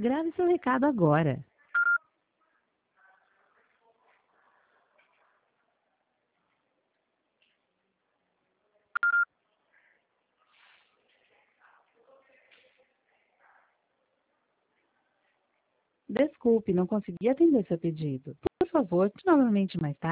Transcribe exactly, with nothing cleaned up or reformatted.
Grave seu recado agora. Desculpe, não consegui atender seu pedido. Por favor, novamente mais tarde.